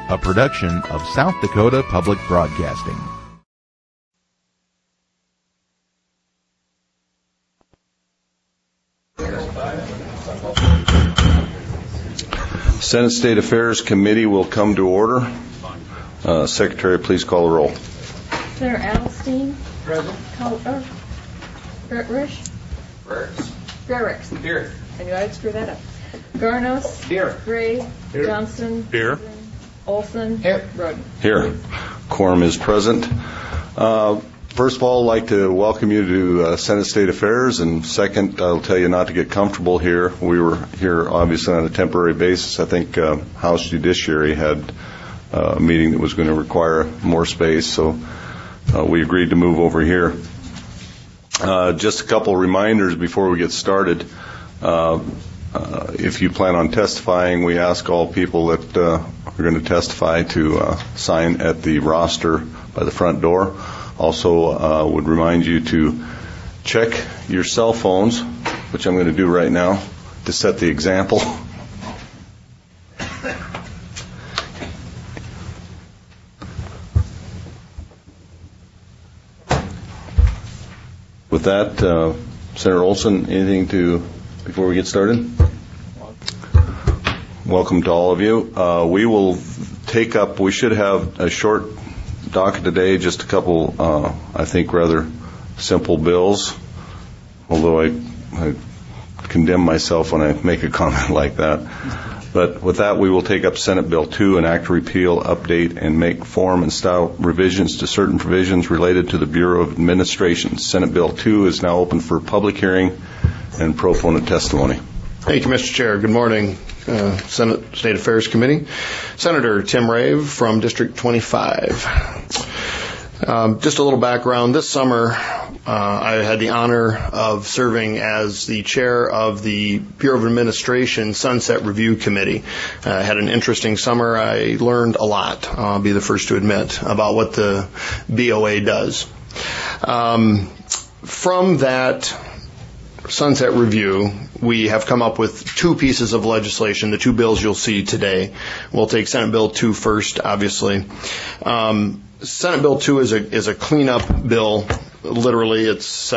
a production of South Dakota Public Broadcasting. Senate State Affairs Committee will come to order. Secretary, please call the roll. Senator Adelstein. Present. Culver. Gertrish. Frericks. Here. I knew I'd screw that up. Garnos. Here. Gray. Here. Johnson. Here. Olson. Here. Roden. Here. Quorum is present. First of all, I'd like to welcome you to Senate State Affairs, and second, I'll tell you not to get comfortable here. We were here obviously on a temporary basis. I think House Judiciary had a meeting that was going to require more space, so we agreed to move over here. Just a couple reminders before we get started. If you plan on testifying, we ask all people that are going to testify to sign at the roster by the front door. Also, would remind you to check your cell phones, which I'm going to do right now, to set the example. With that, Senator Olson, anything before we get started? Welcome to all of you. We should have a short docket today, just a couple, I think, rather simple bills, although I condemn myself when I make a comment like that. But with that, we will take up Senate Bill 2, an act to repeal, update, and make form and style revisions to certain provisions related to the Bureau of Administration. Senate Bill 2 is now open for public hearing and proponent testimony. Thank you, Mr. Chair. Good morning, Senate State Affairs Committee. Senator Tim Rave from District 25. Just a little background. This summer, I had the honor of serving as the chair of the Bureau of Administration Sunset Review Committee. I had an interesting summer. I learned a lot, I'll be the first to admit, about what the BOA does. From that Sunset Review, we have come up with two pieces of legislation, the two bills you'll see today. We'll take Senate Bill 2 first, obviously. Senate Bill 2 is a cleanup bill. Literally, it's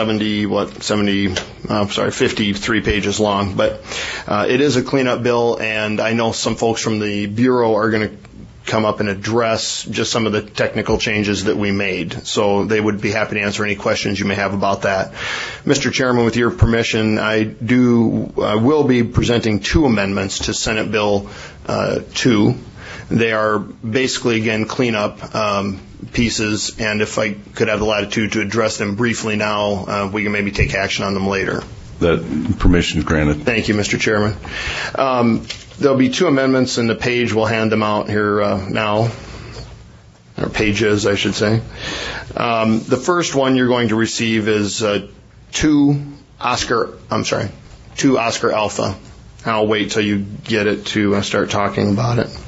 53 pages long, but it is a cleanup bill, and I know some folks from the Bureau are going to come up and address just some of the technical changes that we made. So they would be happy to answer any questions you may have about that. Mr. Chairman, with your permission, I will be presenting two amendments to Senate Bill 2. They are basically, again, cleanup pieces, and if I could have the latitude to address them briefly now, we can maybe take action on them later. That permission is granted. Thank you, Mr. Chairman. There'll be two amendments, and the page will hand them out here now, or pages, I should say. The first one you're going to receive is 2 Oscar Alpha. I'll wait till you get it to start talking about it.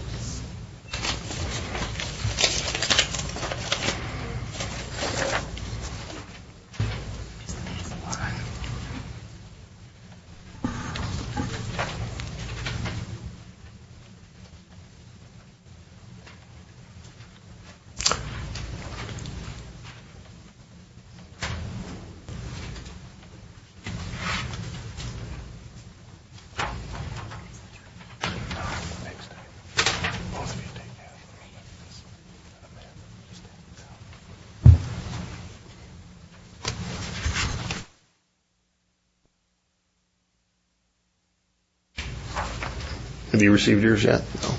Have you received yours yet? No.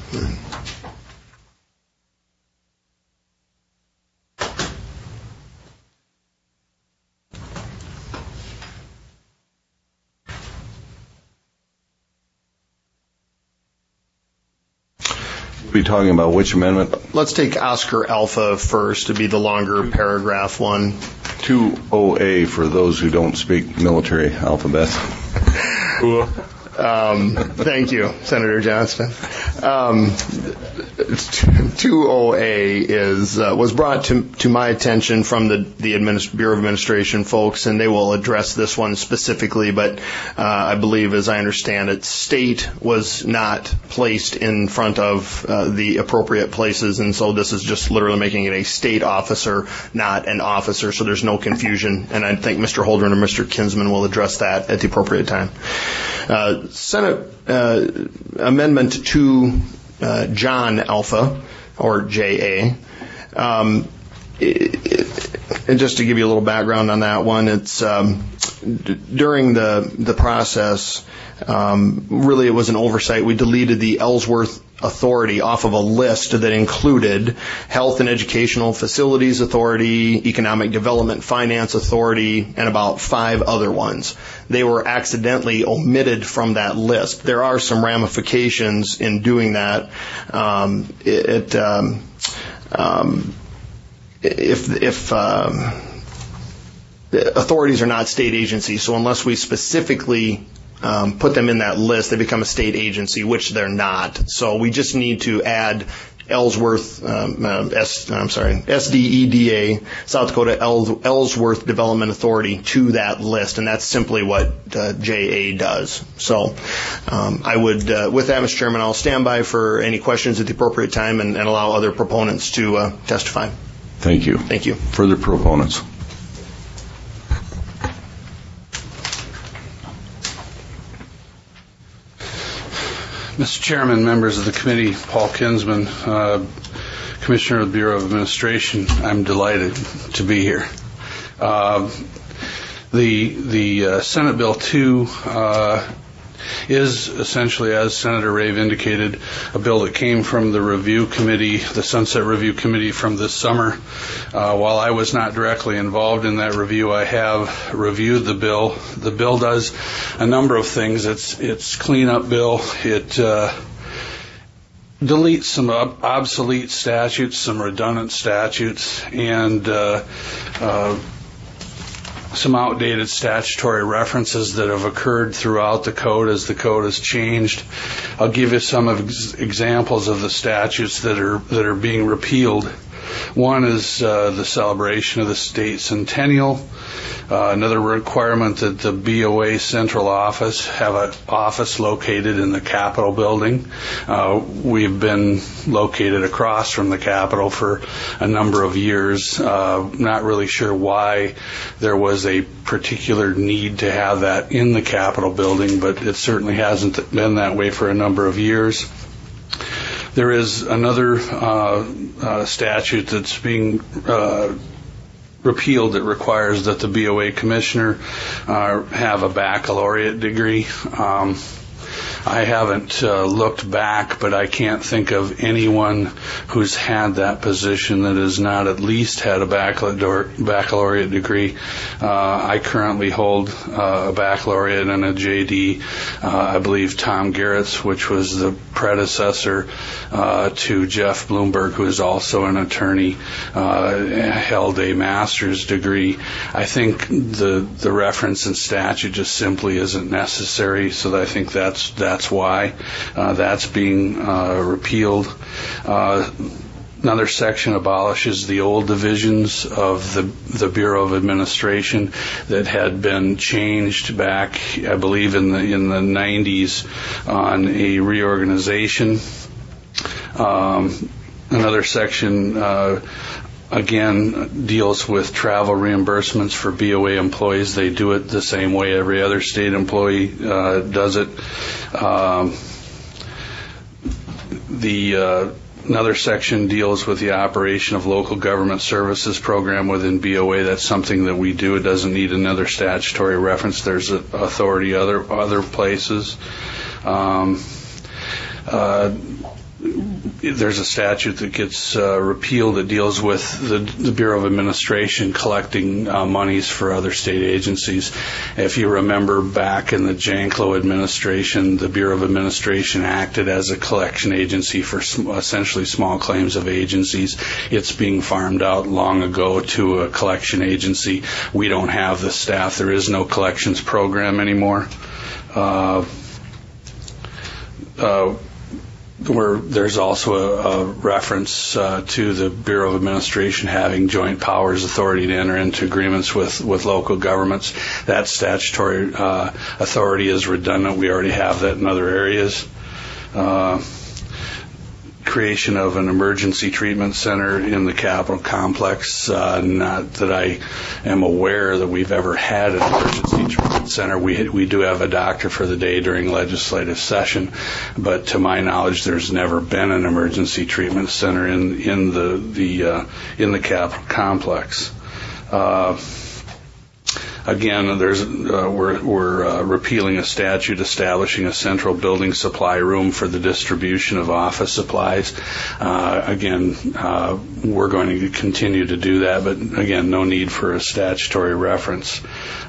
We'll be talking about which amendment? Let's take Oscar Alpha first to be the longer paragraph one. 2OA for those who don't speak military alphabet. Thank you, Senator Johnston. 20A was brought to my attention from the Bureau of Administration folks, and they will address this one specifically, but I believe, as I understand it, state was not placed in front of the appropriate places, and so this is just literally making it a state officer, not an officer, so there's no confusion, and I think Mr. Holdren or Mr. Kinsman will address that at the appropriate time. Senate Amendment to John Alpha, or JA. And just to give you a little background on that one, it's during the process, really it was an oversight. We deleted the Ellsworth Authority off of a list that included Health and Educational Facilities Authority, Economic Development Finance Authority, and about 5 other ones. They were accidentally omitted from that list. There are some ramifications in doing that. If authorities are not state agencies, so unless we specifically put them in that list, they become a state agency, which they're not. So we just need to add Ellsworth, SDEDA, South Dakota Ellsworth Development Authority to that list, and that's simply what JA does. So I would, with that, Mr. Chairman, I'll stand by for any questions at the appropriate time and allow other proponents to testify. Thank you. Thank you. Further proponents? Mr. Chairman, members of the committee, Paul Kinsman, Commissioner of the Bureau of Administration, I'm delighted to be here. The Senate Bill 2 is essentially, as Senator Rave indicated, a bill that came from the review committee, the Sunset Review Committee from this summer. While I was not directly involved in that review, I have reviewed the bill. The bill does a number of things. It's cleanup bill. It deletes some obsolete statutes, some redundant statutes, and some outdated statutory references that have occurred throughout the code as the code has changed. I'll give you some examples of the statutes that are being repealed. One is the celebration of the state centennial. Another requirement that the BOA central office have an office located in the Capitol building. We've been located across from the Capitol for a number of years. Not really sure why there was a particular need to have that in the Capitol building, but it certainly hasn't been that way for a number of years. There is another statute that's being repealed that requires that the BOA commissioner have a baccalaureate degree. I haven't looked back, but I can't think of anyone who's had that position that has not at least had a baccalaureate degree. I currently hold a baccalaureate and a JD. I believe Tom Garrett's, which was the predecessor to Jeff Bloomberg, who is also an attorney, held a master's degree. I think the reference in statute just simply isn't necessary, so I think that's why that's being repealed. Another section abolishes the old divisions of the Bureau of Administration that had been changed back, I believe, in the 90s on a reorganization. Another section again deals with travel reimbursements for BOA employees. They do it the same way every other state employee does it. Another section deals with the operation of local government services program within BOA. That's something that we do. It doesn't need another statutory reference. There's authority other places. There's a statute that gets repealed that deals with the Bureau of Administration collecting monies for other state agencies. If you remember back in the Janklow administration, the Bureau of Administration acted as a collection agency for essentially small claims of agencies. It's being farmed out long ago to a collection agency. We don't have the staff. There is no collections program anymore. where there's also a reference to the Bureau of Administration having joint powers authority to enter into agreements with local governments. That statutory authority is redundant. We already have that in other areas. Creation of an emergency treatment center in the Capitol complex. Not that I am aware that we've ever had an emergency treatment center. We do have a doctor for the day during legislative session, but to my knowledge, there's never been an emergency treatment center in the Capitol complex. Again, we're repealing a statute establishing a central building supply room for the distribution of office supplies. Again, we're going to continue to do that, but again, no need for a statutory reference.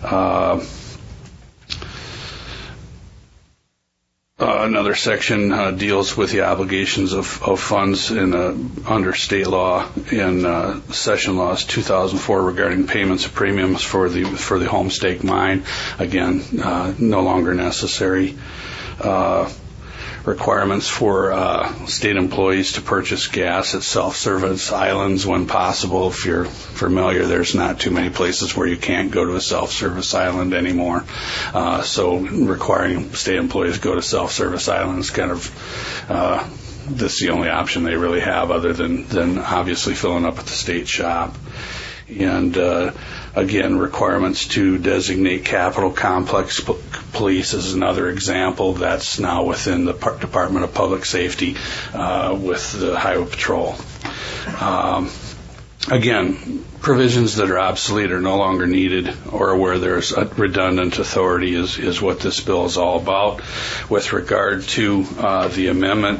Another section deals with the obligations of funds under state law in Session Laws 2004 regarding payments of premiums for the home stake mine. Again, no longer necessary. Requirements for state employees to purchase gas at self-service islands when possible. If you're familiar, there's not too many places where you can't go to a self-service island anymore. So requiring state employees to go to self-service islands this is the only option they really have other than obviously filling up at the state shop. And again, requirements to designate Capitol Complex Police is another example. That's now within the Department of Public Safety with the Highway Patrol. Again, provisions that are obsolete or no longer needed or where there's a redundant authority is what this bill is all about. With regard to the amendment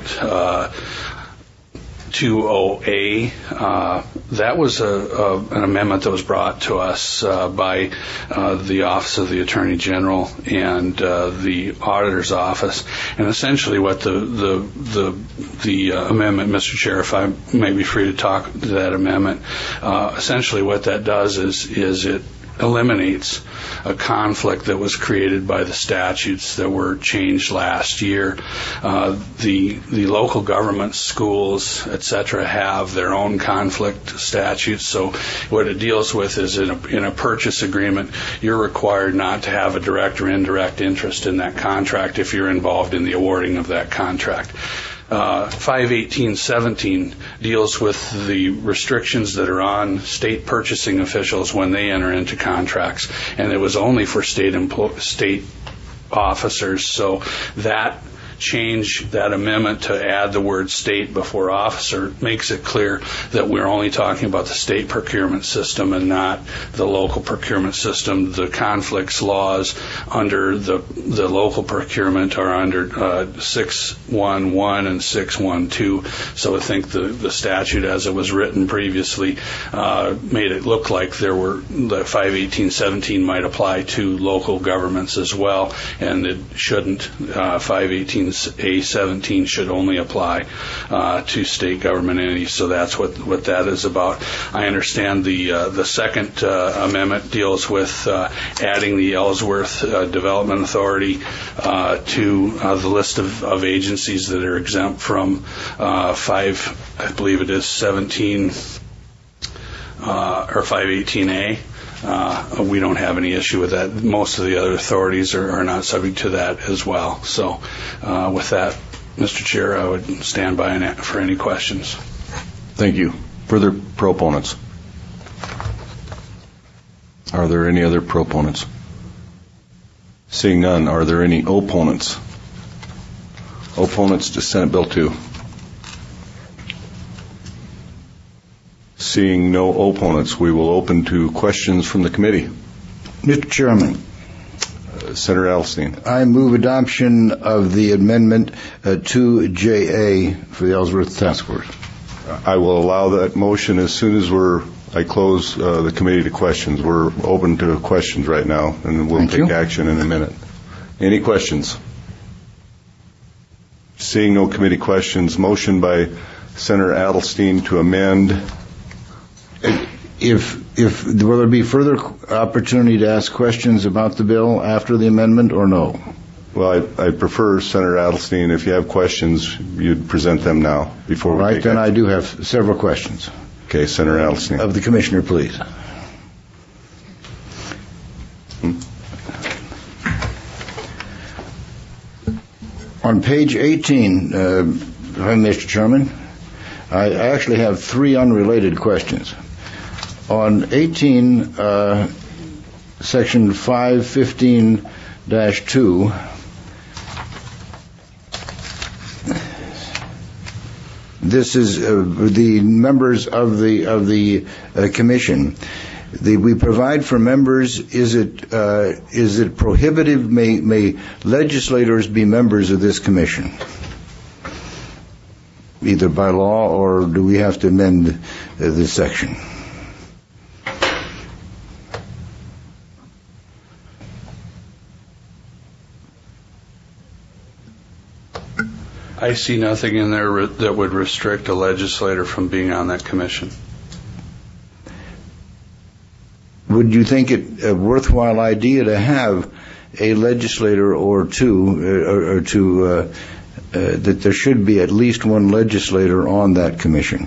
20A, that was an amendment that was brought to us by the Office of the Attorney General and the Auditor's Office. And essentially what the amendment, Mr. Chair, if I may be free to talk to that amendment, essentially what that does is it eliminates a conflict that was created by the statutes that were changed last year. The local government, schools, etc., have their own conflict statutes. So what it deals with is in a purchase agreement, you're required not to have a direct or indirect interest in that contract if you're involved in the awarding of that contract. 518.17 deals with the restrictions that are on state purchasing officials when they enter into contracts, and it was only for state officers. So that change, that amendment to add the word state before officer, makes it clear that we're only talking about the state procurement system and not the local procurement system. The conflicts laws under the local procurement are under 611 and 612. So I think the statute as it was written previously made it look like the 518.17 might apply to local governments as well, and it shouldn't. 518A17 should only apply to state government entities. So that's what that is about. I understand the second amendment deals with adding the Ellsworth Development Authority to the list of agencies that are exempt from 518A. We don't have any issue with that. Most of the other authorities are not subject to that as well. So with that, Mr. Chair, I would stand by for any questions. Thank you. Further proponents? Are there any other proponents? Seeing none, are there any opponents? Opponents to Senate Bill 2? Seeing no opponents, we will open to questions from the committee. Mr. Chairman. Senator Adelstein. I move adoption of the amendment 2JA for the Ellsworth Task Force. I will allow that motion as soon as I close the committee to questions. We're open to questions right now, and we'll take action in a minute. Any questions? Seeing no committee questions, motion by Senator Adelstein to amend. Will there be further opportunity to ask questions about the bill after the amendment, or no? Well, I prefer, Senator Adelstein, if you have questions, you'd present them now before we take then action. I do have several questions. Okay, Senator Adelstein. Of the Commissioner, please. On page 18, Mr. Chairman, I actually have three unrelated questions. On 18, section 515-2, this is the members of the commission. We provide for members. Is it prohibitive? May legislators be members of this commission, either by law, or do we have to amend this section? I see nothing in there that would restrict a legislator from being on that commission. Would you think it a worthwhile idea to have a legislator or two, that there should be at least one legislator on that commission?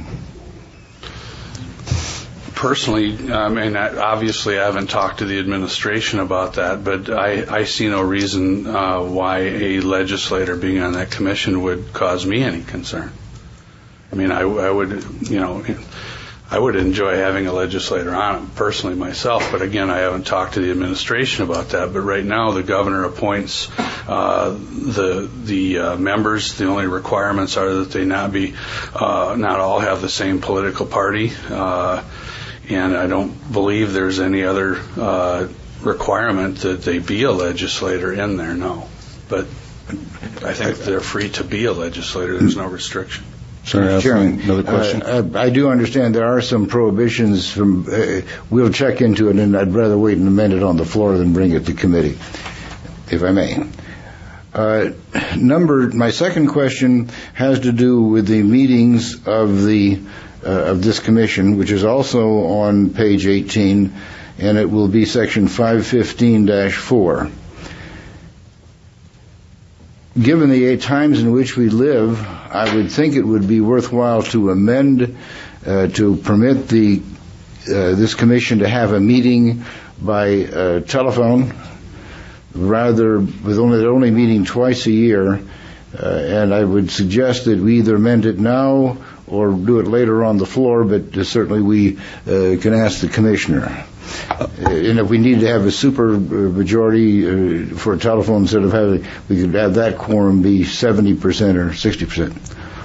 Personally, obviously I haven't talked to the administration about that, but I see no reason why a legislator being on that commission would cause me any concern. I mean, I would enjoy having a legislator on it personally myself, but again, I haven't talked to the administration about that. But right now, the governor appoints the members. The only requirements are that they not all have the same political party, and I don't believe there's any other requirement that they be a legislator in there. No, but I think they're free to be a legislator. There's no restriction. Senator Chairman, another question? I do understand there are some prohibitions from. We'll check into it, and I'd rather wait and amend it on the floor than bring it to committee, if I may. My second question has to do with the meetings of this commission, which is also on page 18, and it will be section 515-4. Given the times in which we live, I would think it would be worthwhile to amend to permit this commission to have a meeting by telephone, rather with only meeting twice a year. And I would suggest that we either amend it now or do it later on the floor, but certainly we can ask the commissioner. And if we need to have a super majority for a telephone, instead of we could have that quorum be 70% or 60%.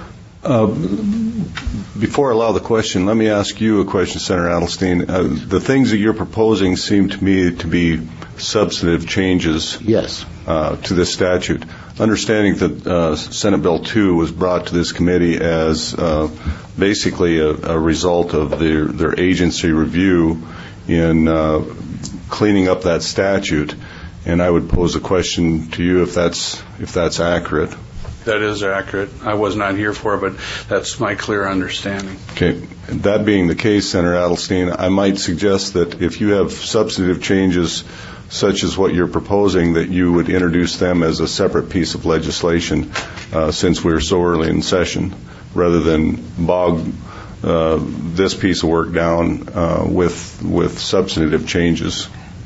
Before I allow the question, let me ask you a question, Senator Adelstein. The things that you're proposing seem to me to be substantive changes. Yes. To this statute. Understanding that Senate Bill 2 was brought to this committee as basically a result of their agency review in cleaning up that statute, and I would pose a question to you if that's accurate. That is accurate. I was not here for it, but that's my clear understanding. Okay. That being the case, Senator Adelstein, I might suggest that if you have substantive changes such as what you're proposing, that you would introduce them as a separate piece of legislation since we're so early in session, rather than bog this piece of work down with substantive changes.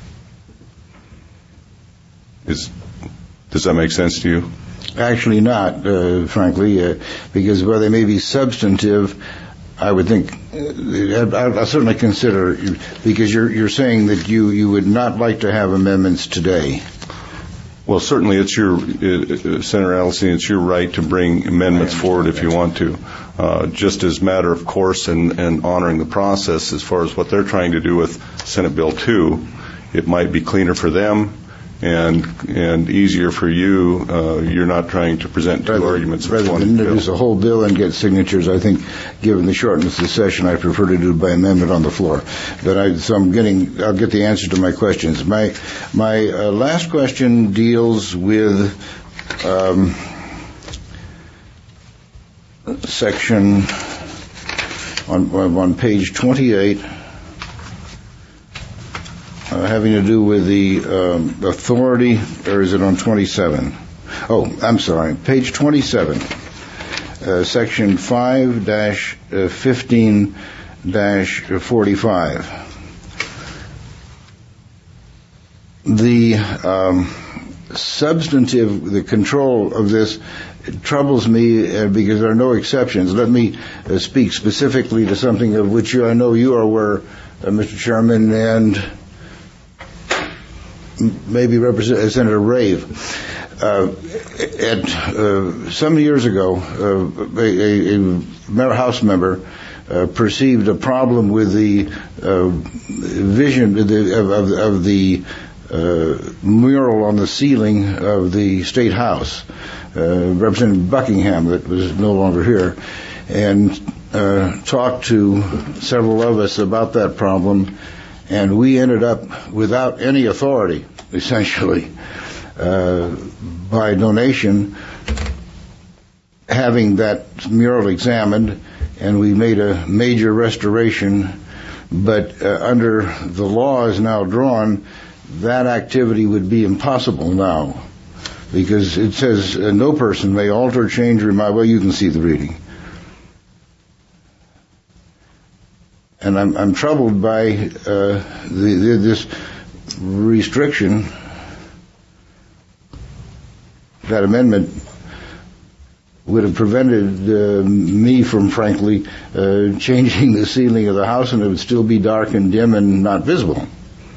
Does that make sense to you? Actually not, frankly, because while they may be substantive, I would think, I'll certainly consider, because you're saying that you would not like to have amendments today. Well, certainly it's Senator Adelstein, it's your right to bring amendments forward if you want to. Just as a matter of course and honoring the process as far as what they're trying to do with Senate Bill 2, it might be cleaner for them and easier for you. You're not trying to present two arguments. Rather than introduce a whole bill and get signatures, I think, given the shortness of the session, I prefer to do it by amendment on the floor. But I'll get the answer to my questions. My last question deals with section on page 28. Having to do with the authority, or is it on 27? I'm sorry, page 27, section 5-15-45. The the control of this troubles me because there are no exceptions. Let me speak specifically to something of which I know you are aware, Mr. Chairman, and maybe Senator Rave. Some years ago, a House member perceived a problem with the vision of the mural on the ceiling of the State House, Representative Buckingham, that was no longer here, and talked to several of us about that problem, and we ended up without any authority, essentially, by donation, having that mural examined, and we made a major restoration, but under the laws now drawn, that activity would be impossible now, because it says no person may alter, change, or remove. Well, you can see the reading. And I'm troubled by this restriction. That amendment would have prevented me from, frankly, changing the ceiling of the house, and it would still be dark and dim and not visible.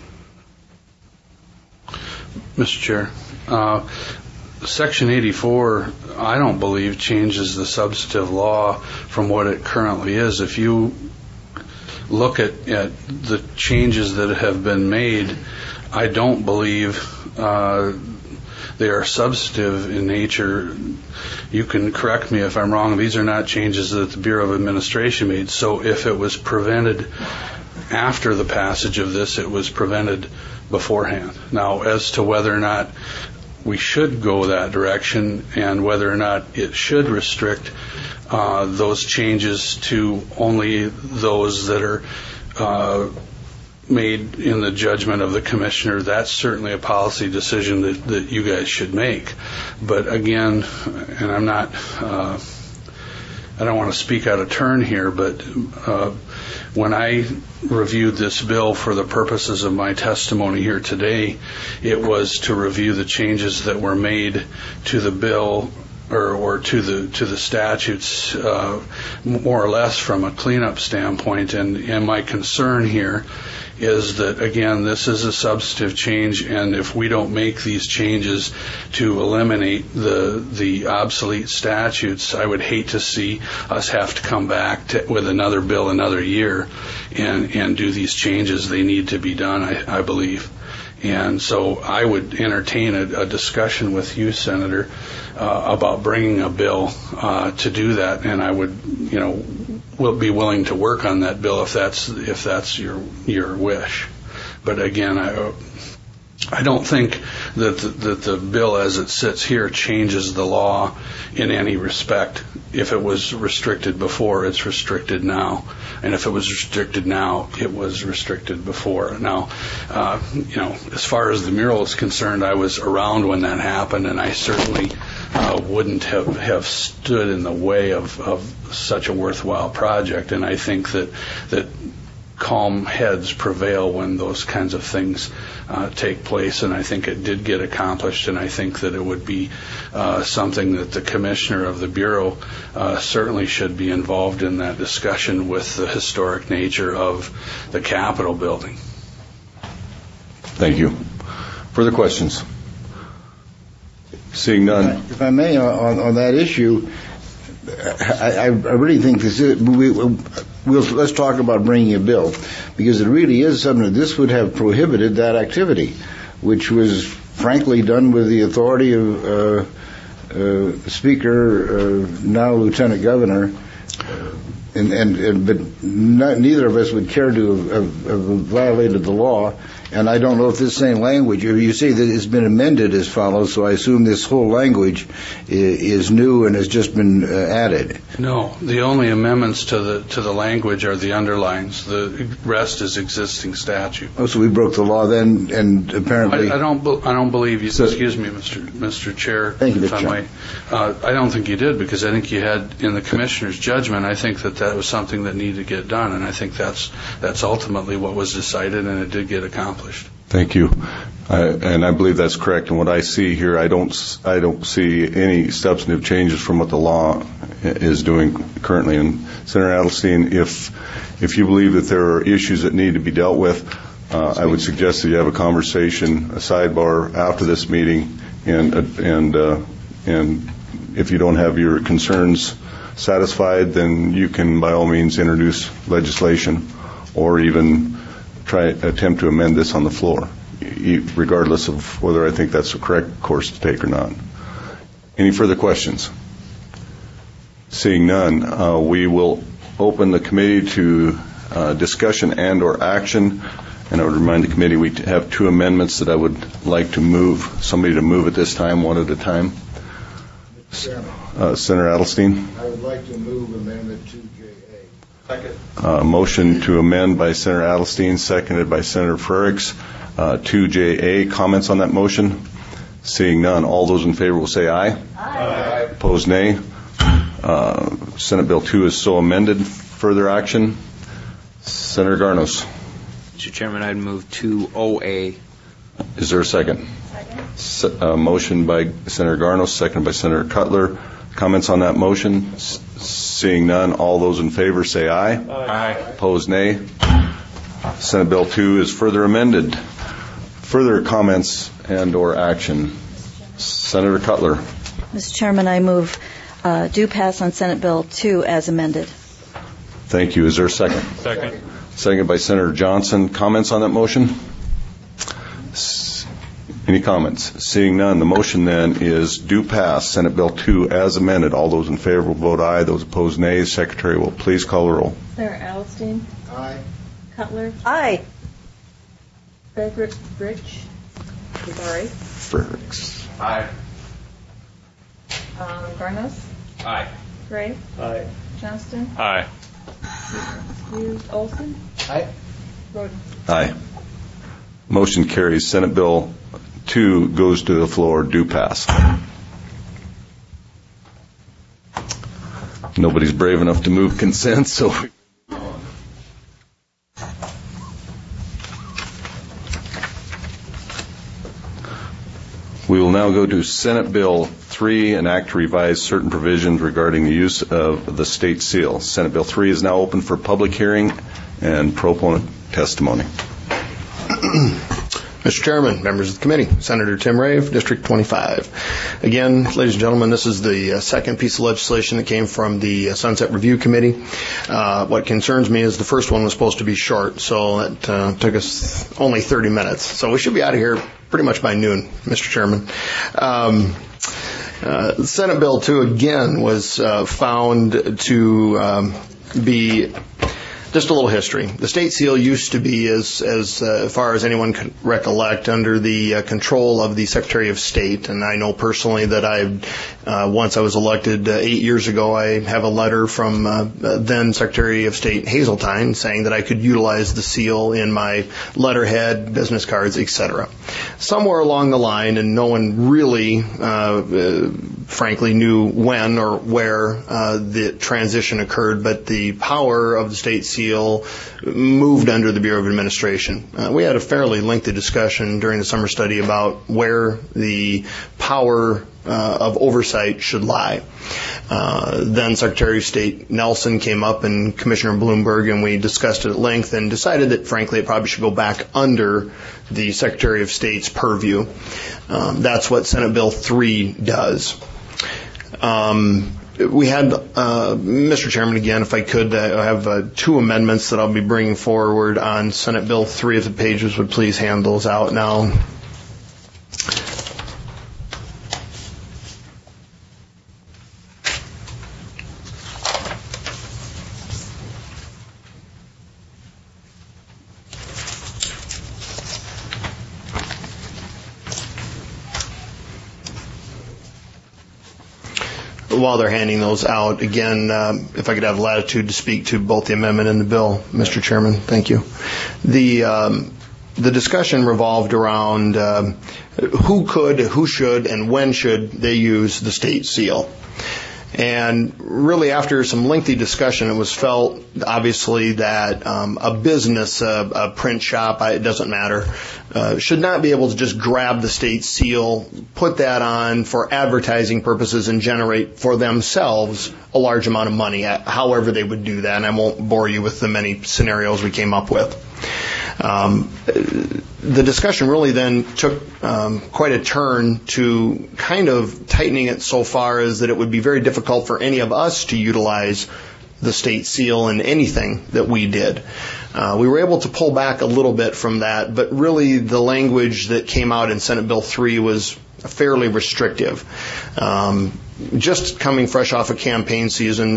Mr. Chair, Section 84, I don't believe changes the substantive law from what it currently is. If you look at the changes that have been made, I don't believe they are substantive in nature. You can correct me if I'm wrong. These are not changes that the Bureau of Administration made. So if it was prevented after the passage of this, it was prevented beforehand. Now, as to whether or not we should go that direction and whether or not it should restrict those changes to only those that are made in the judgment of the commissioner, that's certainly a policy decision that you guys should make. But again, and I'm not, I don't want to speak out of turn here, but when I reviewed this bill for the purposes of my testimony here today, it was to review the changes that were made to the bill or to the statutes, more or less from a cleanup standpoint. And my concern here is that, again, this is a substantive change, and if we don't make these changes to eliminate the obsolete statutes, I would hate to see us have to come back with another bill another year and do these changes. They need to be done, I believe. And so I would entertain a discussion with you, Senator, about bringing a bill to do that, and I would, will be willing to work on that bill if that's your wish. But again, I don't think that the bill as it sits here changes the law in any respect. If it was restricted before, it's restricted now. And if it was restricted now, it was restricted before. Now, as far as the mural is concerned, I was around when that happened, and I certainly wouldn't have stood in the way of such a worthwhile project. And I think that calm heads prevail when those kinds of things take place, and I think it did get accomplished, and I think that it would be something that the commissioner of the Bureau certainly should be involved in that discussion with the historic nature of the Capitol building. Thank you. Further questions? Seeing none. If I may, on that issue, I really think this is, let's talk about bringing a bill, because it really is something that this would have prohibited that activity, which was frankly done with the authority of Speaker, now Lieutenant Governor, but neither of us would care to have violated the law. And I don't know if this same language, you say that it's been amended as follows, so I assume this whole language is new and has just been added. No, the only amendments to the language are the underlines. The rest is existing statute. Oh, so we broke the law then, and apparently I don't believe you. Excuse me, Mr. Chair. Thank you, Mr. Chair. I don't think you did, because I think you had in the commissioner's judgment. I think that was something that needed to get done, and I think that's ultimately what was decided, and it did get accomplished. Thank you. And I believe that's correct. And what I see here, I don't see any substantive changes from what the law is doing currently. And Senator Adelstein, if you believe that there are issues that need to be dealt with, I would suggest that you have a conversation, a sidebar after this meeting, and if you don't have your concerns satisfied, then you can by all means introduce legislation or even attempt to amend this on the floor, regardless of whether I think that's the correct course to take or not. Any further questions? Seeing none, we will open the committee to discussion and or action. And I would remind the committee we have two amendments that I would like to move. Somebody to move at this time, one at a time. Senator Adelstein. I would like to move Amendment 2JA. Second. Motion to amend by Senator Adelstein, seconded by Senator Frerichs. 2JA. Comments on that motion? Seeing none, all those in favor will say aye. Aye. Opposed, nay. Senate Bill 2 is so amended. Further action? Senator Garnos. Mr. Chairman, I'd move 2OA. Is there a second? Second. Motion by Senator Garnos, seconded by Senator Cutler. Comments on that motion? Seeing none, all those in favor say aye. Aye. Opposed, nay. Senate Bill 2 is further amended. Further comments and or action? Senator Cutler. Mr. Chairman, I move do pass on Senate Bill 2 as amended. Thank you. Is there a second? Second. Seconded by Senator Johnson. Comments on that motion? Any comments? Seeing none, the motion then is do pass Senate Bill 2 as amended. All those in favor will vote aye. Those opposed, nay. Secretary will please call the roll. Senator Adelstein. Aye. Cutler. Aye. Frerichs. Frerichs. Aye. Garnos. Aye. Gray. Aye. Johnston. Aye. Olson. Aye. Roden. Aye. Motion carries. Senate Bill 2 goes to the floor. Do pass. Nobody's brave enough to move consent, so we will now go to Senate Bill 3, an act to revise certain provisions regarding the use of the state seal. Senate Bill 3 is now open for public hearing and proponent testimony. Mr. Chairman, members of the committee, Senator Tim Rave, District 25. Again, ladies and gentlemen, this is the second piece of legislation that came from the Sunset Review Committee. What concerns me is the first one was supposed to be short, so it took us only 30 minutes. So we should be out of here pretty much by noon, Mr. Chairman. Senate Bill 2, again, was found to be just a litlittle history. The state seal used to be, as far as anyone can recollect, under the control of the Secretary of State. And I know personally that once I was elected 8 years ago, I have a letter from then Secretary of State Hazeltine saying that I could utilize the seal in my letterhead, business cards, etc. Somewhere along the line, and no one really, frankly, knew when or where the transition occurred, but the power of the state seal moved under the Bureau of Administration. We had a fairly lengthy discussion during the summer study about where the power of oversight should lie. Then Secretary of State Nelson came up and Commissioner Bloomberg, and we discussed it at length and decided that, frankly, it probably should go back under the Secretary of State's purview. That's what Senate Bill 3 does. We had, Mr. Chairman, again, if I could, I have two amendments that I'll be bringing forward on Senate Bill 3. If the pages would please hand those out now. while they're handing those out, again, if I could have latitude to speak to both the amendment and the bill, Mr. Chairman, thank you. The discussion revolved around who could, who should, and when should they use the state seal. And really, after some lengthy discussion, it was felt, obviously, that a business, a print shop, it doesn't matter, should not be able to just grab the state seal, put that on for advertising purposes, and generate for themselves a large amount of money, however they would do that. And I won't bore you with the many scenarios we came up with. The discussion really then took quite a turn to kind of tightening it so far as that it would be very difficult for any of us to utilize the state seal in anything that we did. We were able to pull back a little bit from that, but really the language that came out in Senate Bill 3 was fairly restrictive. Just coming fresh off a campaign season,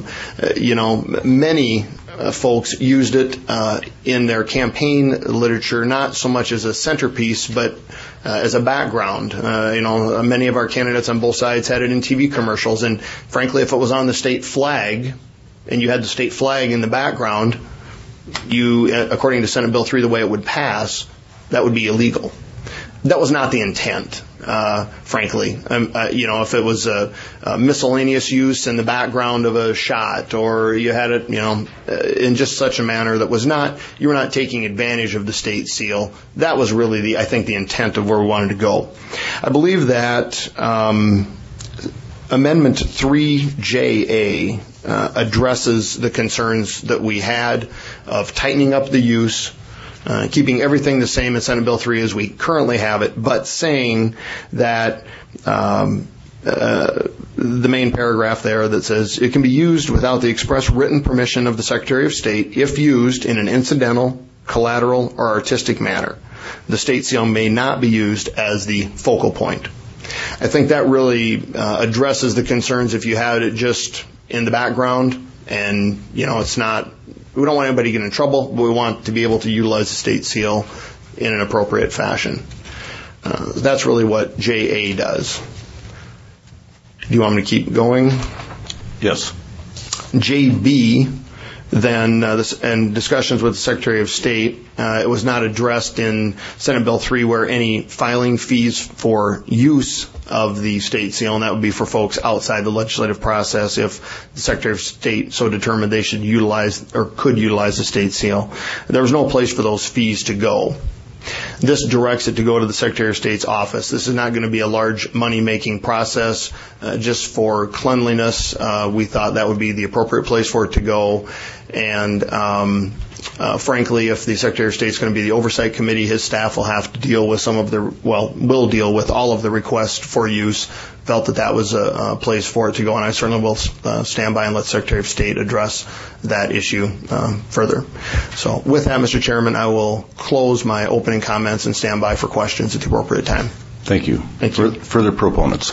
many folks used it in their campaign literature, not so much as a centerpiece, but as a background. Many of our candidates on both sides had it in TV commercials, and frankly, if it was on the state flag, and you had the state flag in the background, according to Senate Bill 3, the way it would pass, that would be illegal. That was not the intent, frankly. If it was a miscellaneous use in the background of a shot, or you had it, in just such a manner that was not, you were not taking advantage of the state seal. That was really I think the intent of where we wanted to go. I believe that Amendment 3JA addresses the concerns that we had of tightening up the use, keeping everything the same in Senate Bill 3 as we currently have it, but saying that the main paragraph there that says it can be used without the express written permission of the Secretary of State if used in an incidental, collateral, or artistic manner. The state seal may not be used as the focal point. I think that really addresses the concerns if you had it just in the background and, it's not, we don't want anybody to get in trouble, but we want to be able to utilize the state seal in an appropriate fashion. That's really what JA does. Do you want me to keep going? Yes. JB, then, and discussions with the Secretary of State, it was not addressed in Senate Bill 3 where any filing fees for use of the state seal, and that would be for folks outside the legislative process if the Secretary of State so determined they should utilize or could utilize the state seal. There was no place for those fees to go. This directs it to go to the Secretary of State's office. This is not going to be a large money-making process. Just for cleanliness, we thought that would be the appropriate place for it to go. And frankly, if the Secretary of State is going to be the oversight committee, his staff will have to deal with will deal with all of the requests for use. Felt that was a place for it to go, and I certainly will stand by and let the Secretary of State address that issue further. So with that, Mr. Chairman, I will close my opening comments and stand by for questions at the appropriate time. Thank you. Thank you. Further proponents?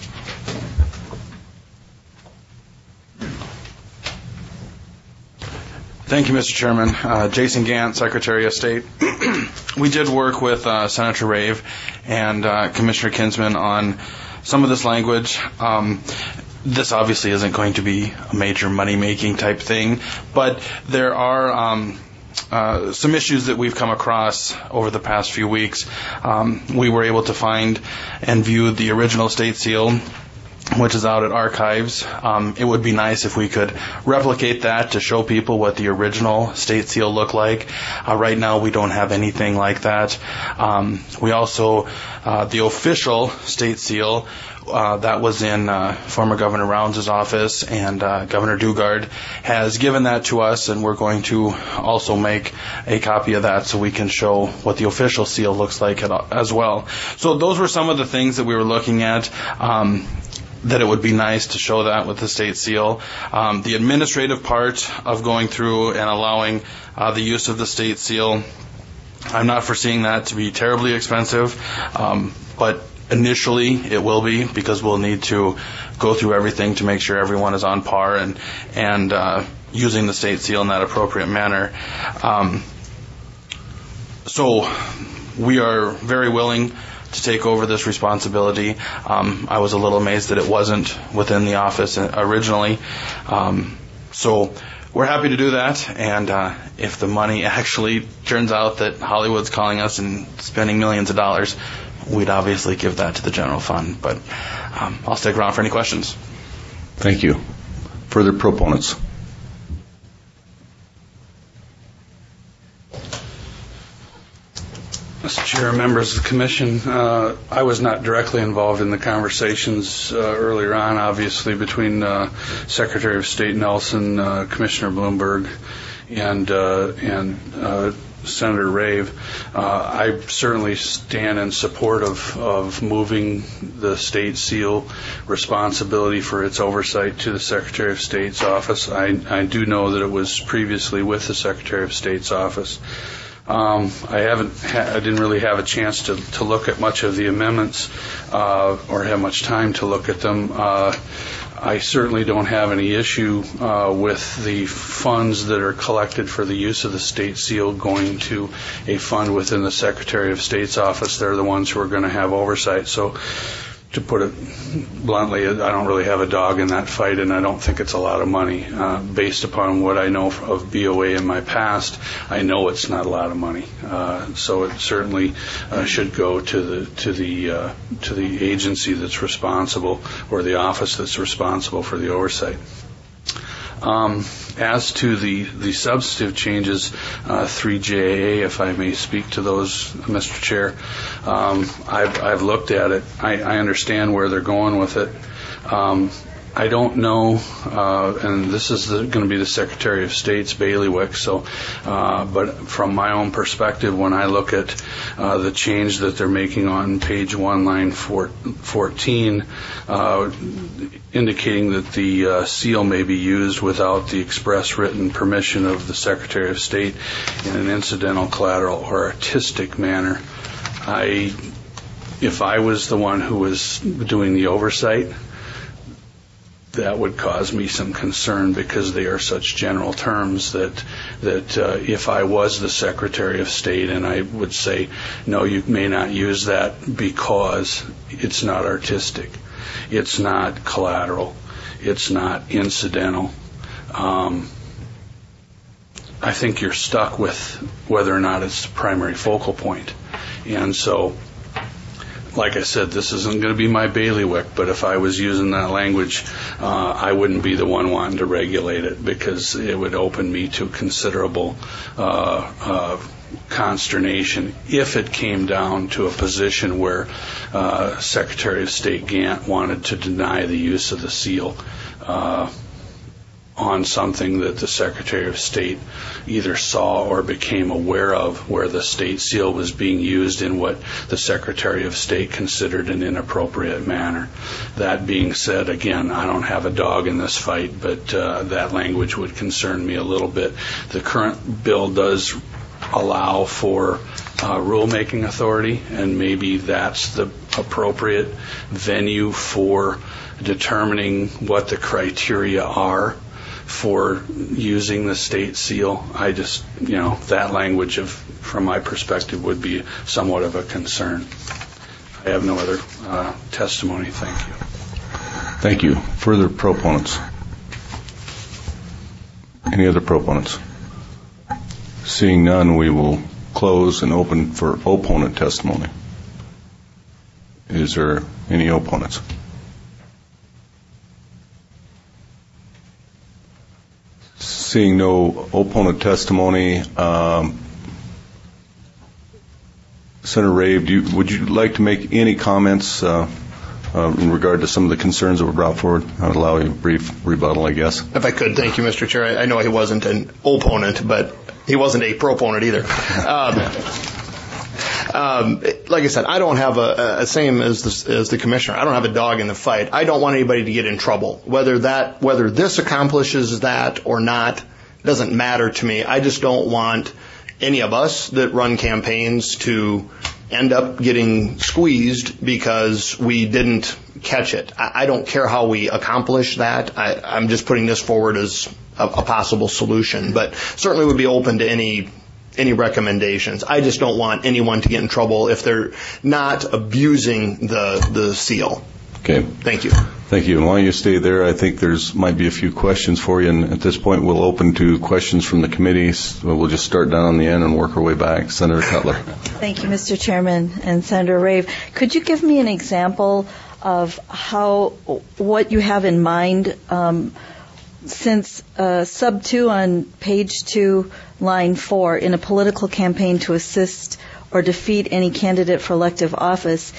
Thank you, Mr. Chairman. Jason Gant, Secretary of State. We did work with Senator Rave and Commissioner Kinsman on some of this language. This obviously isn't going to be a major money-making type thing, but there are some issues that we've come across over the past few weeks. We were able to find and view the original state seal, which is out at Archives. It would be nice if we could replicate that to show people what the original state seal looked like. Right now, we don't have anything like that. We also, the official state seal, that was in former Governor Rounds' office, and Governor Dugard has given that to us, and we're going to also make a copy of that so we can show what the official seal looks like as well. So those were some of the things that we were looking at. That it would be nice to show that with the state seal. The administrative part of going through and allowing the use of the state seal, I'm not foreseeing that to be terribly expensive, but initially it will be, because we'll need to go through everything to make sure everyone is on par and using the state seal in that appropriate manner. So we are very willing to take over this responsibility. I was a little amazed that it wasn't within the office originally. So we're happy to do that, and if the money actually turns out that Hollywood's calling us and spending millions of dollars, we'd obviously give that to the general fund. But I'll stick around for any questions. Thank you. Further proponents? Mr. Chair, members of the Commission, I was not directly involved in the conversations earlier on, obviously, between Secretary of State Nelson, Commissioner Bloomberg, and Senator Rave. I certainly stand in support of moving the state seal responsibility for its oversight to the Secretary of State's office. I do know that it was previously with the Secretary of State's office. I didn't really have a chance to look at much of the amendments or have much time to look at them. I certainly don't have any issue with the funds that are collected for the use of the state seal going to a fund within the Secretary of State's office. They're the ones who are going to have oversight. So, to put it bluntly, I don't really have a dog in that fight, and I don't think it's a lot of money. Based upon what I know of BOA in my past, I know it's not a lot of money. So it certainly should go to the agency that's responsible, or the office that's responsible for the oversight. As to the substantive changes, 3JA, if I may speak to those, Mr. Chair, I've looked at it. I understand where they're going with it. I don't know, and this is going to be the Secretary of State's bailiwick, but from my own perspective, when I look at the change that they're making on page 1, line 14, indicating that the seal may be used without the express written permission of the Secretary of State in an incidental, collateral, or artistic manner, if I was the one who was doing the oversight, that would cause me some concern, because they are such general terms that if I was the Secretary of State and I would say, no, you may not use that because it's not artistic, it's not collateral, it's not incidental, I think you're stuck with whether or not it's the primary focal point. And so, like I said, this isn't going to be my bailiwick, but if I was using that language, I wouldn't be the one wanting to regulate it, because it would open me to considerable consternation if it came down to a position where Secretary of State Gant wanted to deny the use of the seal on something that the Secretary of State either saw or became aware of, where the state seal was being used in what the Secretary of State considered an inappropriate manner. That being said, again, I don't have a dog in this fight, but that language would concern me a little bit. The current bill does allow for rulemaking authority, and maybe that's the appropriate venue for determining what the criteria are for using the state seal. I just, that language from my perspective would be somewhat of a concern. I have no other testimony. Thank you. Thank you. Further proponents? Any other proponents? Seeing none, we will close and open for opponent testimony. Is there any opponents? Seeing no opponent testimony, Senator Rave, would you like to make any comments in regard to some of the concerns that were brought forward? I would allow you a brief rebuttal, I guess. If I could, thank you, Mr. Chair. I know he wasn't an opponent, but he wasn't a proponent either. Like I said, I don't have a same as the commissioner. I don't have a dog in the fight. I don't want anybody to get in trouble. Whether this accomplishes that or not doesn't matter to me. I just don't want any of us that run campaigns to end up getting squeezed because we didn't catch it. I don't care how we accomplish that. I'm just putting this forward as a possible solution, but certainly would be open to any any recommendations. I just don't want anyone to get in trouble if they're not abusing the seal. Okay. Thank you. Thank you. And while you stay there, I think might be a few questions for you. And at this point, we'll open to questions from the committees. We'll just start down on the end and work our way back. Senator Cutler. Thank you, Mr. Chairman and Senator Rave. Could you give me an example of what you have in mind since sub 2 on page 2, line 4, in a political campaign to assist or defeat any candidate for elective office,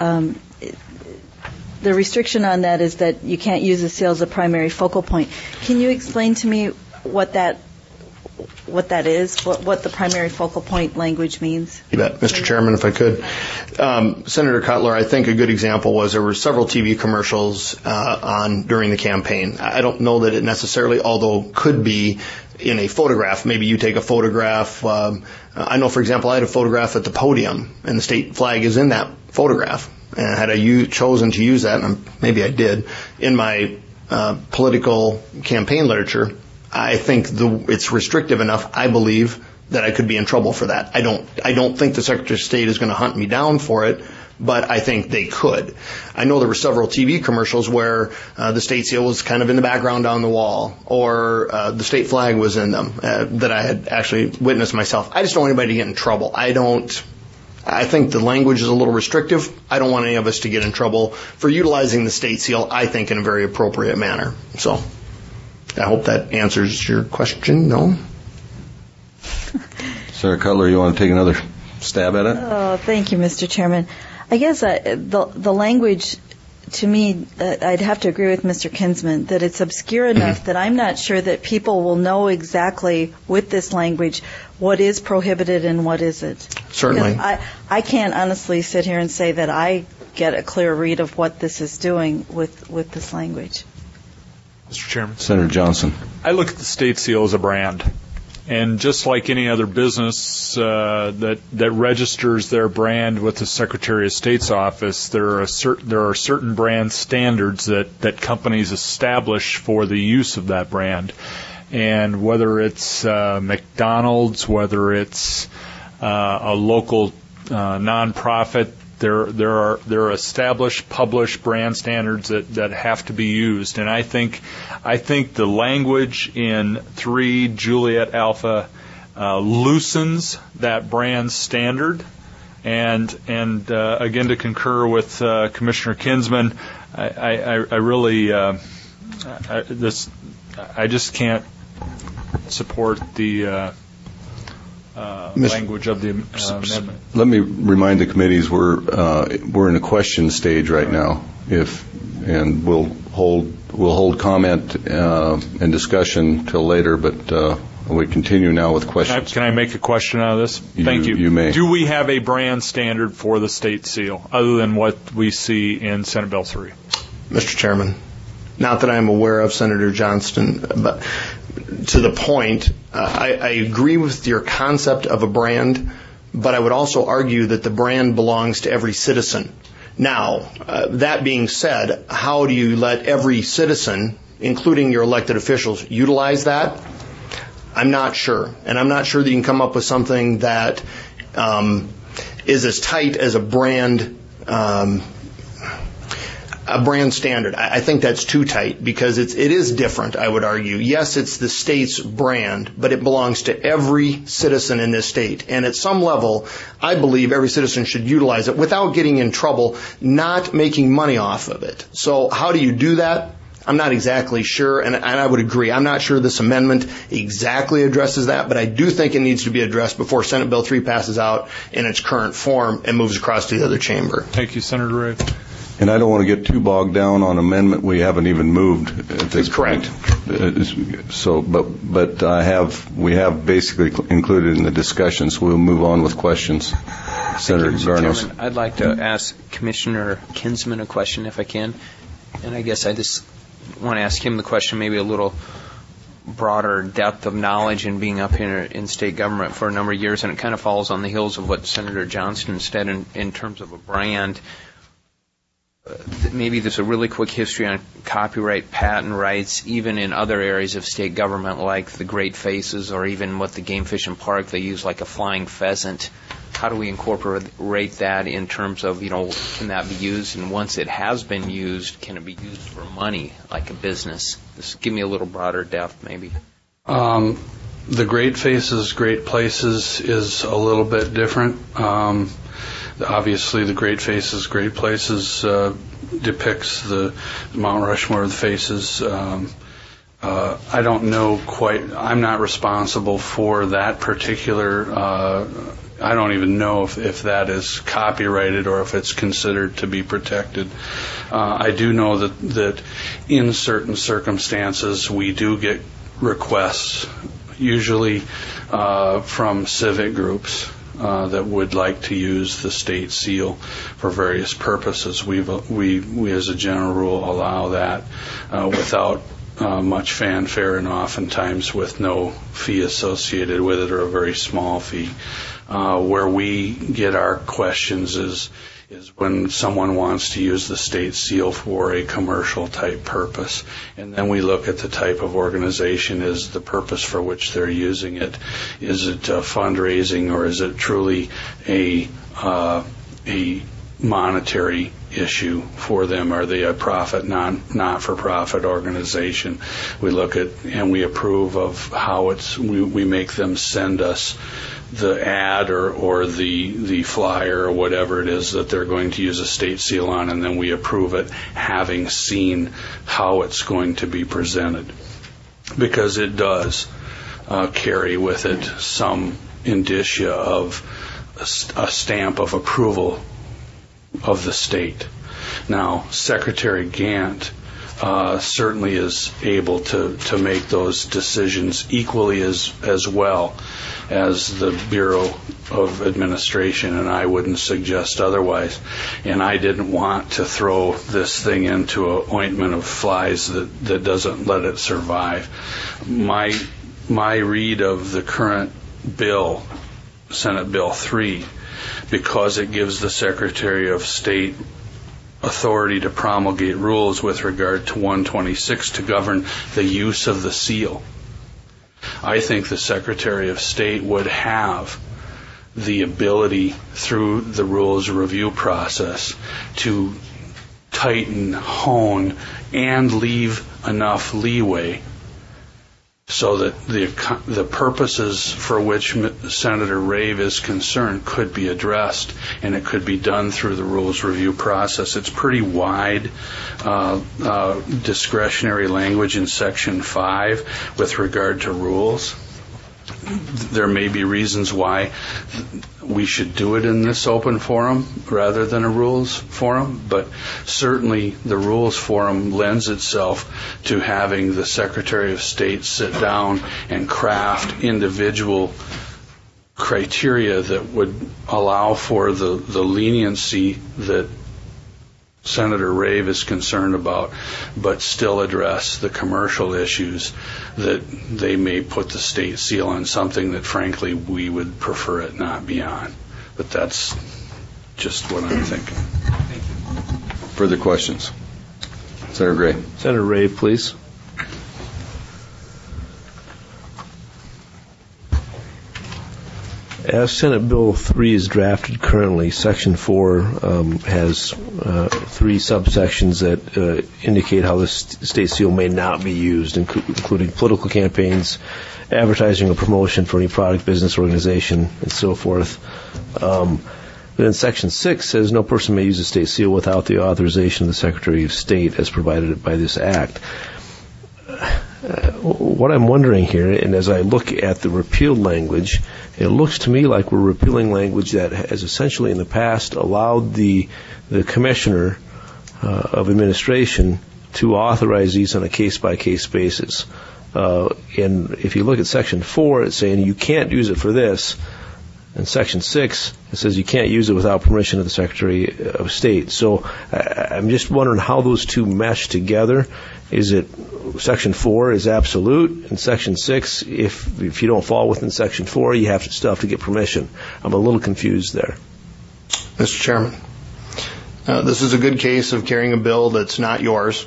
the restriction on that is that you can't use the seal as a primary focal point. Can you explain to me what that is, what the primary focal point language means? You bet. Mr. Chairman, if I could. Senator Cutler, I think a good example was there were several TV commercials during the campaign. I don't know that it necessarily, although could be in a photograph. Maybe you take a photograph. I know, for example, I had a photograph at the podium, and the state flag is in that photograph. And had I chosen to use that, and maybe I did, in my political campaign literature, I think it's restrictive enough, I believe, that I could be in trouble for that. I don't think the Secretary of State is going to hunt me down for it, but I think they could. I know there were several TV commercials where the state seal was kind of in the background on the wall, or the state flag was in them, that I had actually witnessed myself. I just don't want anybody to get in trouble. I think the language is a little restrictive. I don't want any of us to get in trouble for utilizing the state seal, I think, in a very appropriate manner. So I hope that answers your question. No? Senator Cutler, you want to take another stab at it? Oh, thank you, Mr. Chairman. I guess the language, to me, I'd have to agree with Mr. Kinsman, that it's obscure enough that I'm not sure that people will know exactly with this language what is prohibited and what isn't. Certainly. Because I can't honestly sit here and say that I get a clear read of what this is doing with this language. Mr. Chairman. Senator Johnson. I look at the state seal as a brand. And just like any other business that registers their brand with the Secretary of State's office, there are certain brand standards that companies establish for the use of that brand. And whether it's McDonald's, whether it's a local nonprofit, there are established, published brand standards that have to be used. And I think the language in 3 Juliet Alpha loosens that brand standard. And again, to concur with Commissioner Kinsman, I really I just can't support the language of the amendment. Let me remind the committees we're in a question stage right now. And we'll hold comment and discussion till later, but we continue now with questions. Can I make a question out of this? Thank you. You may. Do we have a brand standard for the state seal other than what we see in Senate Bill 3? Mr. Chairman, not that I'm aware of, Senator Johnston, but to the point, I agree with your concept of a brand, but I would also argue that the brand belongs to every citizen. Now, that being said, how do you let every citizen, including your elected officials, utilize that? I'm not sure. And I'm not sure that you can come up with something that is as tight as a brand standard. I think that's too tight because it is different, I would argue. Yes, it's the state's brand, but it belongs to every citizen in this state. And at some level, I believe every citizen should utilize it without getting in trouble, not making money off of it. So how do you do that? I'm not exactly sure, and I would agree. I'm not sure this amendment exactly addresses that, but I do think it needs to be addressed before Senate Bill 3 passes out in its current form and moves across to the other chamber. Thank you, Senator Ray. And I don't want to get too bogged down on amendment we haven't even moved at this point. Correct. So, but we have basically included in the discussion, so we'll move on with questions. Senator Garnos. I'd like to ask Commissioner Kinsman a question if I can. And I guess I just want to ask him the question, maybe a little broader depth of knowledge in being up here in state government for a number of years, and it kind of falls on the heels of what Senator Johnston said in terms of a brand. maybe there's a really quick history on copyright patent rights, even in other areas of state government like the Great Faces or even with the Game Fish and Park, they use like a flying pheasant. How do we incorporate that in terms of, can that be used? And once it has been used, can it be used for money, like a business? Just give me a little broader depth, maybe. The Great Faces, Great Places is a little bit different. Obviously, the Great Faces, Great Places depicts the Mount Rushmore of the faces. I don't know quite. I'm not responsible for that particular. I don't even know if that is copyrighted or if it's considered to be protected. I do know that in certain circumstances we do get requests, usually from civic groups that would like to use the state seal for various purposes. We as a general rule allow that without much fanfare and oftentimes with no fee associated with it or a very small fee. Where we get our questions is when someone wants to use the state seal for a commercial type purpose. And then we look at the type of organization, is the purpose for which they're using it. Is it fundraising or is it truly a monetary issue for them? Are they a not-for-profit organization? We look at and we approve of how we make them send us the ad or the flyer or whatever it is that they're going to use a state seal on, and then we approve it having seen how it's going to be presented, because it does carry with it some indicia of a stamp of approval of the state. Now, Secretary Gant certainly is able to make those decisions equally as well as the Bureau of Administration, and I wouldn't suggest otherwise. And I didn't want to throw this thing into an ointment of flies that doesn't let it survive. My read of the current bill, Senate Bill 3, because it gives the Secretary of State authority to promulgate rules with regard to 126 to govern the use of the seal. I think the Secretary of State would have the ability through the rules review process to tighten, hone, and leave enough leeway so that the purposes for which Senator Rave is concerned could be addressed, and it could be done through the rules review process. It's pretty wide discretionary language in Section 5 with regard to rules. There may be reasons why we should do it in this open forum rather than a rules forum, but certainly the rules forum lends itself to having the Secretary of State sit down and craft individual criteria that would allow for the leniency that Senator Rave is concerned about, but still address the commercial issues that they may put the state seal on something that, frankly, we would prefer it not be on. But that's just what I'm thinking. Thank you. Further questions? Senator Gray. Senator Rave, please. As Senate Bill 3 is drafted currently, Section 4 has 3 subsections that indicate how the state seal may not be used, including political campaigns, advertising or promotion for any product, business, organization, and so forth. Then Section 6 says no person may use a state seal without the authorization of the Secretary of State as provided by this Act. What I'm wondering here, and as I look at the repealed language, it looks to me like we're repealing language that has essentially in the past allowed the Commissioner of Administration to authorize these on a case-by-case basis. And if you look at Section 4, it's saying you can't use it for this. In Section 6, it says you can't use it without permission of the Secretary of State. So I'm just wondering how those two mesh together. Is it Section 4 is absolute, and Section 6, if you don't fall within Section 4, you still have to get permission? I'm a little confused there. Mr. Chairman, This is a good case of carrying a bill that's not yours.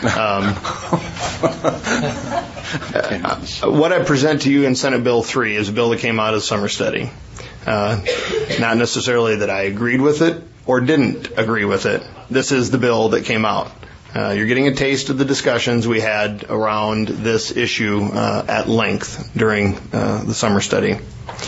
What I present to you in Senate Bill 3 is a bill that came out of summer study. Not necessarily that I agreed with it or didn't agree with it. This is the bill that came out. You're getting a taste of the discussions we had around this issue at length during the summer study.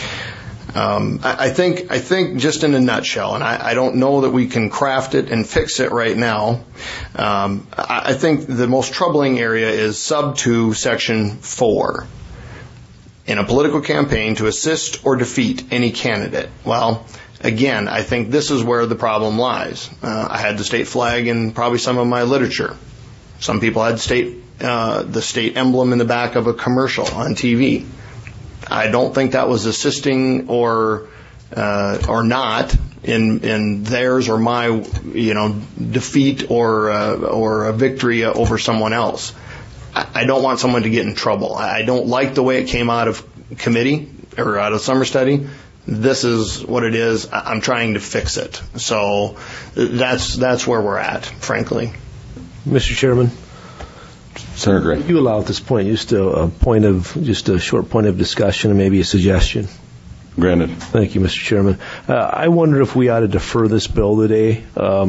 I think just in a nutshell, and I don't know that we can craft it and fix it right now. I think the most troubling area is sub 2, section 4. In a political campaign to assist or defeat any candidate. Well, again, I think this is where the problem lies. I had the state flag in probably some of my literature. Some people had the state emblem in the back of a commercial on TV. I don't think that was assisting or not in theirs or my defeat or a victory over someone else. I don't want someone to get in trouble. I don't like the way it came out of committee or out of summer study. This is what it is. I'm trying to fix it. So that's where we're at, frankly. Mr. Chairman. Senator Gray. You allow at this point just a short point of discussion and maybe a suggestion. Granted. Thank you, Mr. Chairman. I wonder if we ought to defer this bill today.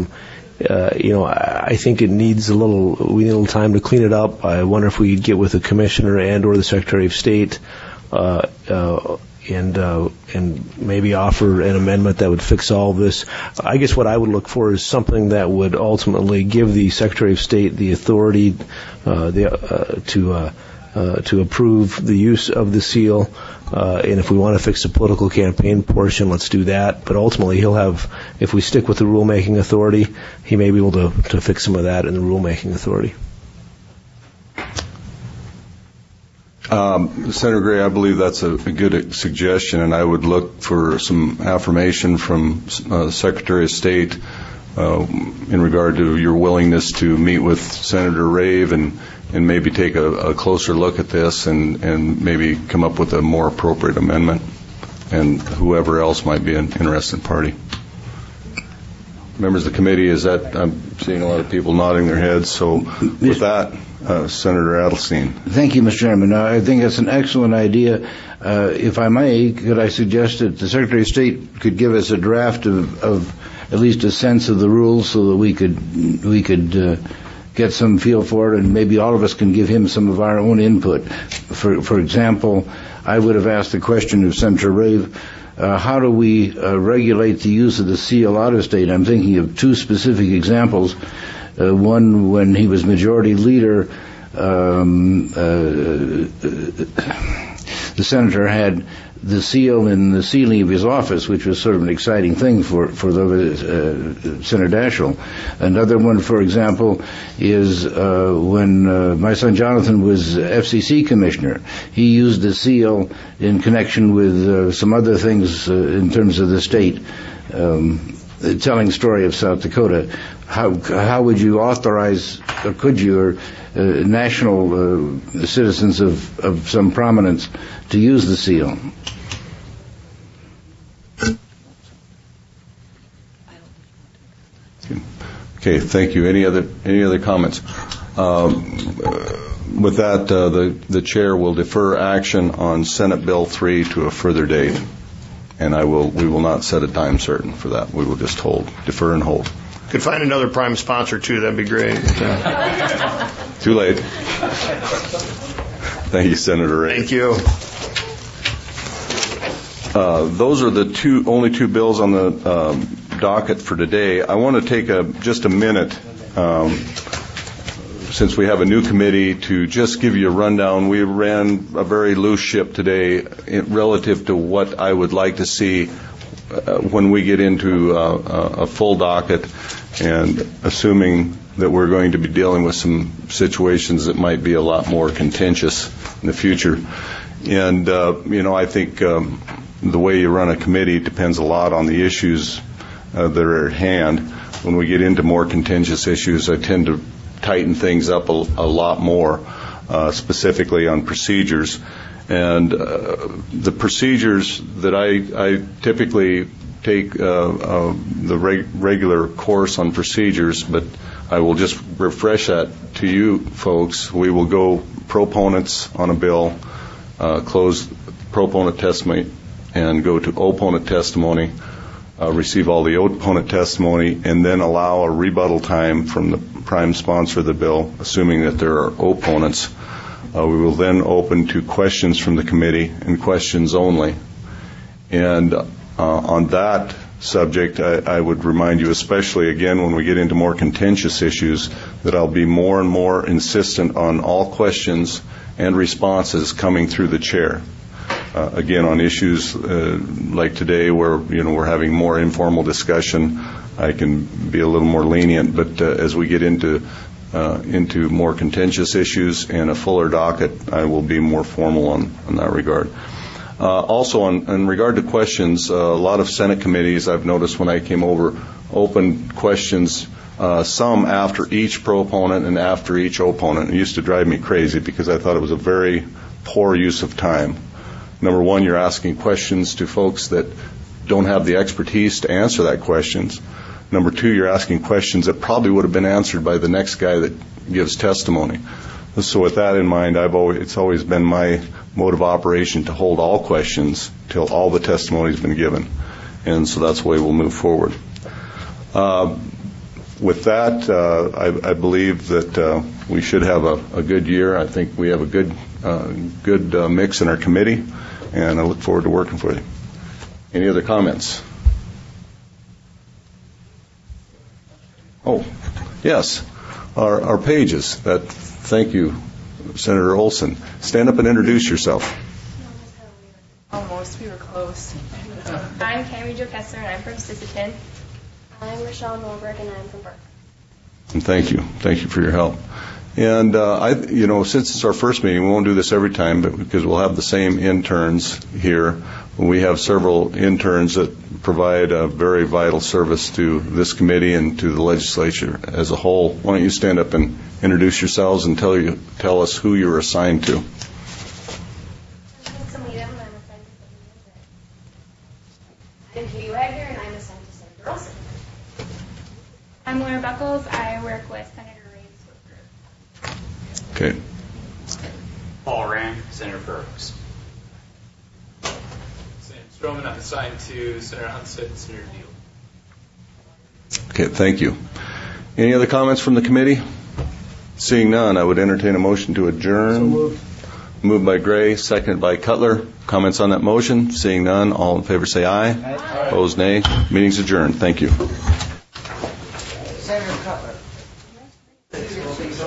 I think it needs we need a little time to clean it up. I wonder if we could get with the Commissioner and or the Secretary of State and maybe offer an amendment that would fix all of this. I guess what I would look for is something that would ultimately give the Secretary of State the authority to approve the use of the seal. And if we want to fix the political campaign portion, let's do that. But ultimately, if we stick with the rulemaking authority, he may be able to fix some of that in the rulemaking authority. Senator Gray, I believe that's a good suggestion, and I would look for some affirmation from the Secretary of State in regard to your willingness to meet with Senator Rave and maybe take a closer look at this and maybe come up with a more appropriate amendment, and whoever else might be an interested party. Members of the committee, I'm seeing a lot of people nodding their heads, so with that, Senator Adelstein. Thank you, Mr. Chairman. I think that's an excellent idea. If I may, could I suggest that the Secretary of State could give us a draft of at least a sense of the rules so that we could get some feel for it, and maybe all of us can give him some of our own input. For example, I would have asked the question of Senator Rave, how do we regulate the use of the seal out of state? I'm thinking of two specific examples. One, when he was majority leader, the senator had the seal in the ceiling of his office, which was sort of an exciting thing for Senator Daschle. Another one, for example, is when my son Jonathan was FCC commissioner. He used the seal in connection with some other things in terms of the state, telling the story of South Dakota. How would you authorize, or could you, or national citizens of some prominence to use the seal? Okay, thank you. Any other comments? With that, the chair will defer action on Senate Bill 3 to a further date, and we will not set a time certain for that. We will just defer and hold. Could find another prime sponsor too. That'd be great. Too late. Thank you, Senator Ray. Thank you. Those are the only two bills on the docket for today. I want to take just a minute, since we have a new committee, to just give you a rundown. We ran a very loose ship today relative to what I would like to see when we get into a full docket, and assuming that we're going to be dealing with some situations that might be a lot more contentious in the future. And, I think the way you run a committee depends a lot on the issues that are at hand. When we get into more contentious issues, I tend to tighten things up a lot more, specifically on procedures. And the procedures that I typically take the regular course on procedures, but I will just refresh that to you folks. We will go proponents on a bill, close proponent testimony, and go to opponent testimony, receive all the opponent testimony, and then allow a rebuttal time from the prime sponsor of the bill, assuming that there are opponents. We will then open to questions from the committee and questions only. And on that subject, I would remind you, especially again when we get into more contentious issues, that I'll be more and more insistent on all questions and responses coming through the chair. Again, on issues like today, where we're having more informal discussion, I can be a little more lenient. But as we get into more contentious issues and a fuller docket, I will be more formal on that regard. Also, in regard to questions, a lot of Senate committees, I've noticed when I came over, opened questions, some after each proponent and after each opponent. It used to drive me crazy because I thought it was a very poor use of time. Number one, you're asking questions to folks that don't have the expertise to answer that questions. Number two, you're asking questions that probably would have been answered by the next guy that gives testimony. So with that in mind, it's always been my mode of operation to hold all questions till all the testimony has been given. And so that's the way we'll move forward. With that, I believe that we should have a good year. I think we have a good mix in our committee, and I look forward to working for you. Any other comments? Oh, yes, our pages. Thank you, Senator Olson. Stand up and introduce yourself. Almost, we were close. I'm Cammy Jo Kessler, and I'm from Sisseton. I'm Rochelle Norberg, and I'm from Burke. And thank you for your help. And since it's our first meeting, we won't do this every time, but because we'll have the same interns here. We have several interns that provide a very vital service to this committee and to the legislature as a whole. Why don't you stand up and introduce yourselves and tell us who you're assigned to. I'm Katie Wagner, and I'm assigned to Senator Olson. I'm Laura Buckles. I work with Senator Rave's work group. Okay. Paul Rand, Senator Burks. Sam Stroman, I'm assigned to Senator Hunstead and Senator Deal. Okay, thank you. Any other comments from the committee? Seeing none, I would entertain a motion to adjourn. So moved. Moved by Gray, seconded by Cutler. Comments on that motion? Seeing none, all in favor say aye. Aye. Opposed, nay. Meeting's adjourned. Thank you. Senator Cutler.